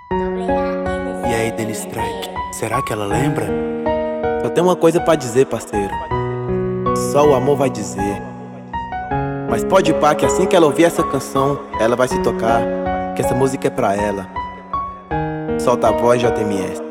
E aí, Dennis Strike, será que ela lembra? Só tem uma coisa pra dizer, parceiro. Só o amor vai dizer. Mas pode pá que assim que ela ouvir essa canção, ela vai se tocar, que essa música é pra ela. Solta a voz, JMS.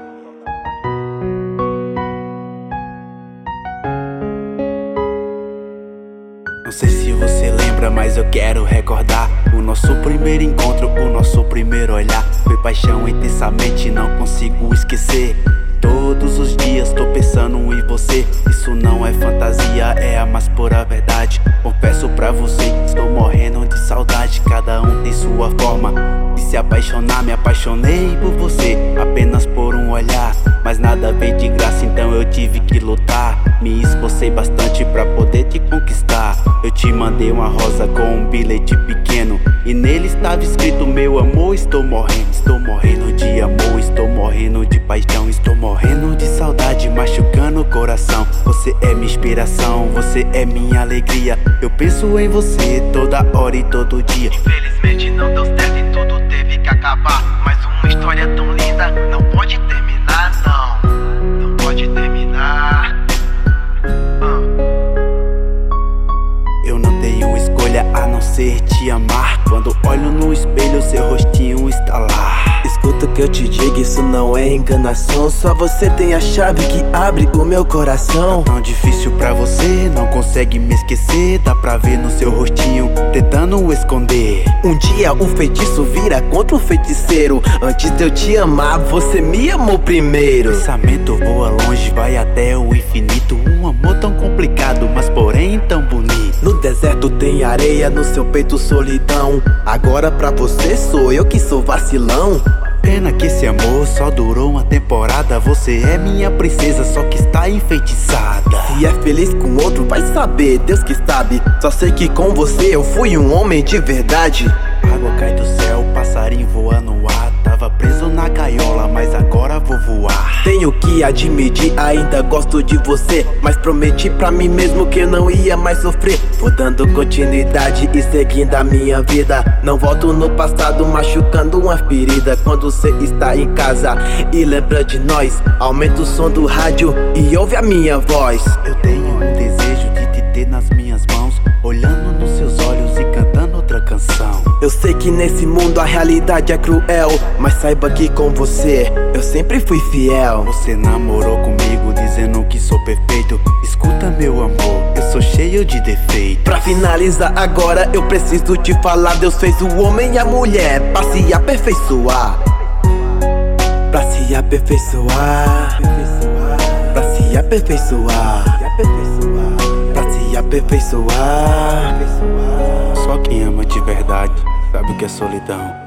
Não sei se você lembra, mas eu quero recordar o nosso primeiro encontro, o nosso primeiro olhar. Foi paixão intensamente, não consigo esquecer. Todos os dias tô pensando em você. Isso não é fantasia, é a mais pura verdade. Confesso pra você, estou morrendo de saudade. Cada um tem sua forma de se apaixonar. Me apaixonei por você apenas por um olhar, mas nada veio de graça, então eu tive que lutar. Me esforcei bastante pra poder te conquistar. Eu te mandei uma rosa com um bilhete pequeno, e nele estava escrito: meu amor, estou morrendo de amor, estou morrendo de paixão, estou morrendo de saudade, machucando o coração. Você é minha inspiração, você é minha alegria. Eu penso em você toda hora e todo dia. Infelizmente não deu certo e tudo teve que acabar, mas uma história tão linda não pode terminar, não pode terminar. Eu não tenho escolha a não ser te amar. Quando olho no espelho, seu rostinho está lá. Escuta o que eu te digo, isso não é enganação. Só você tem a chave que abre o meu coração. Tá tão difícil pra você, não consegue me esquecer. Dá pra ver no seu rostinho, tentando esconder. Um dia o feitiço vira contra o feiticeiro. Antes de eu te amar, você me amou primeiro. Pensamento voa longe, vai até o infinito. Um amor tão complicado, mas porém tão bonito. No deserto tem areia, no seu peito solidão. Agora pra você sou eu que sou vacilão. Pena que esse amor só durou uma temporada. Você é minha princesa, só que está enfeitiçada. Se é feliz com outro, vai saber, Deus que sabe. Só sei que com você eu fui um homem de verdade. Água cai do céu, passarinho voa no ar. Tava preso na gaiola, mas agora vou voar. Tenho que admitir, ainda gosto de você, mas prometi pra mim mesmo que eu não ia mais sofrer. Vou dando continuidade e seguindo a minha vida. Não volto no passado machucando uma ferida. Quando você está em casa e lembra de nós, aumenta o som do rádio e ouve a minha voz. Eu tenho um desejo de te ter nas minhas mãos, olhando nos seus olhos e cantando outra canção. Eu sei que nesse mundo a realidade é cruel, mas saiba que com você eu sempre fui fiel. Você namorou comigo dizendo que sou perfeito. Escuta meu amor, eu sou cheio de defeitos. Pra finalizar agora eu preciso te falar: Deus fez o homem e a mulher pra se aperfeiçoar. Pra se aperfeiçoar, pra se aperfeiçoar, pra se aperfeiçoar. Só quem ama de verdade sabe o que é solidão.